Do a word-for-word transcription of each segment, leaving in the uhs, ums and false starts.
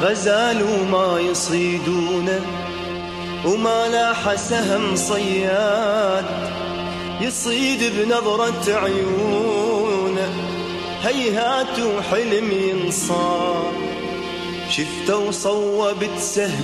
غزال وما يصيدونه وما لاح سهم صياد يصيد بنظرة عيونه، هيهات وحلم ينصاد. شفته وصوبت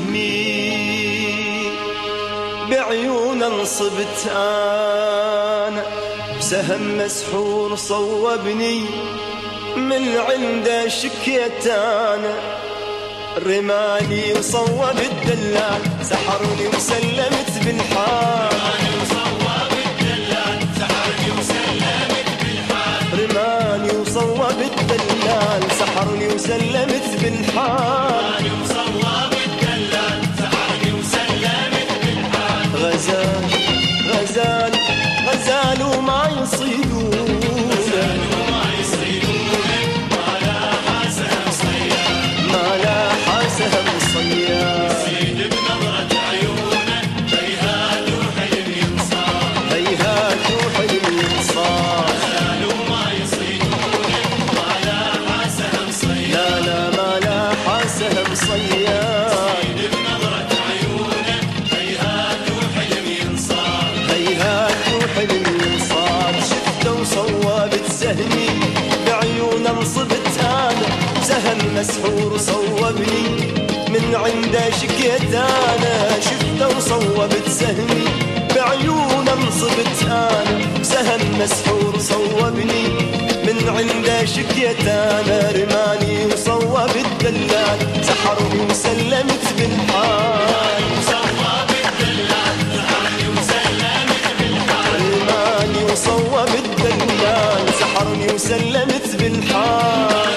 سهمي بعيون انصبت انا، بسهم مسحور صوبني من عنده شكيت انا. رماني وصوب الدلال سحرني وسلمت بالحال، رماني وصوب الدلال سحرني وسلمت بالحال، رماني وصوب الدلال سحرني وسلمت بالحال، رماني وصوب الدلال سحرني وسلمت بالحال. غزال غزال غزال وما يصيدون، غزال وما يصيدون ما لاح سهم صياد، ما لاح سهم صياد يصيد بنظرة عيونه، هيهات وحلم ينصاد، هيهات وحلم ينصاد. غزال وما يصيدون ما لاح سهم صياد، لا لا ما لاح سهم صياد يصيد بنظرة عيونه، هيهات وحلم ينصاد، هيهات وحلم ينصاد. شفته وصوبت سهمي بعيون انصبت انا، سهم مسحور صوبني من عنده شكيت انا. شفته وصوبت سهمي بعيون انصبت انا، سهم مسحور صوبني من عنده شكيت انا. رماني وصوب الدلال سحرني وسلمت بالحال، وصوب الدلال سحرني وسلمت بالحال، رماني وصوب الدلال سحرني وسلمت بالحال،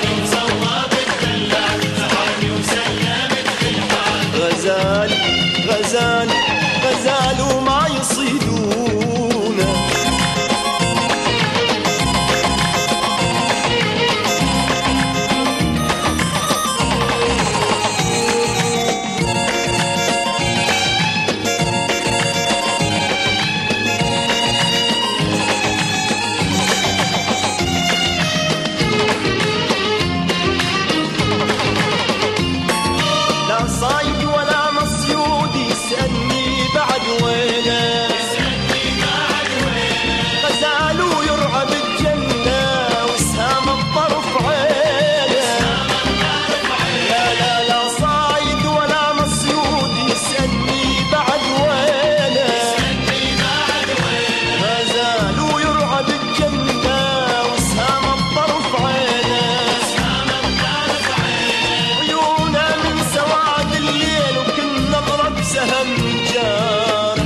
غزال غزال غزال وما يصيدونه. لا صايد ولا مصيود يسألني بعد وينه، يسألني بعد وينه. غزال ويرعى بالجنة وسهام الطرف عينه، لا لا لا صايد ولا مصيود يسألني بعد وينه، يسألني بعد وينه. غزال ويرعى بالجنة وسهام الطرف عينه، وسهام الطرف عينه. عيونه من سواد الليل وكل نظرة بسهم جارح،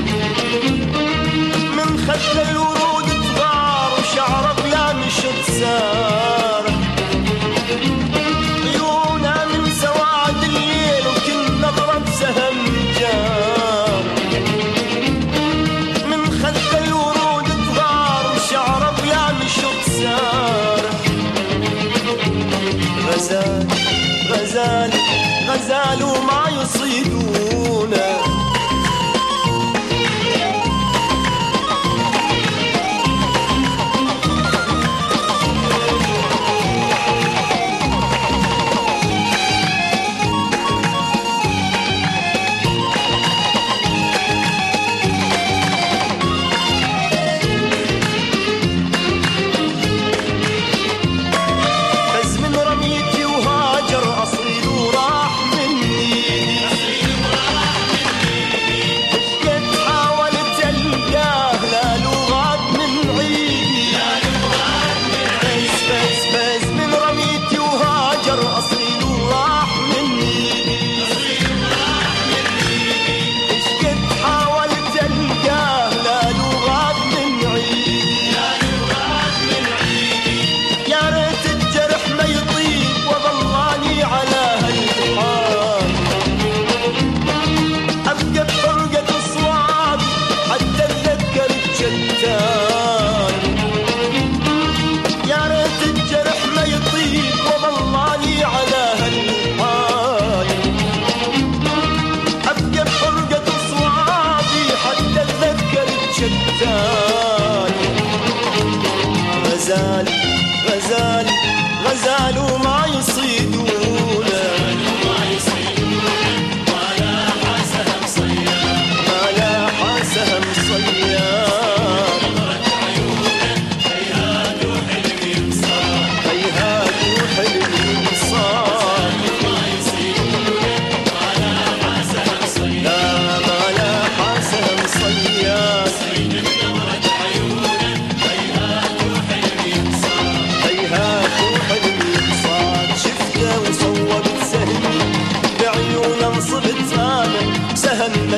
من خد الورود تغار وشعره بلا مشط سارح. عيونه من سواد الليل وكل نظرة بسهم جارح، من خد الورود تغار وشعره بلا مشط سارح. غزال غزال غزال وما يصيدونه. بس من رميتي وهاجر أصيل وراح مني، أصيل وراح مني.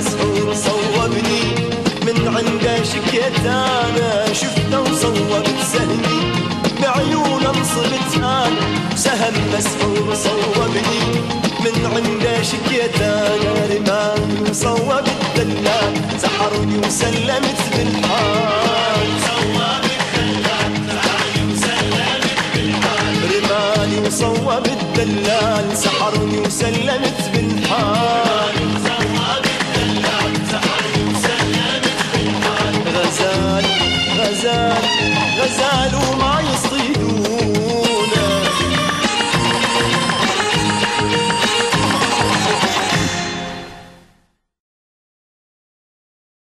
مسحور صوبني من عنده شكيت انا شفته وصوبت سهمي بعيونه انصبت انا سهم مسحور صوبني من عنده شكيت انا رماني وصوب الدلال سحرني وسلمت بالحال صوب الدلال سحرني وسلمت بالحال رماني وصوب الدلال سحرني وسلمت بالحال صوب الدلال سحرني وسلمت بالحال غزال غزال غزال وما يصيد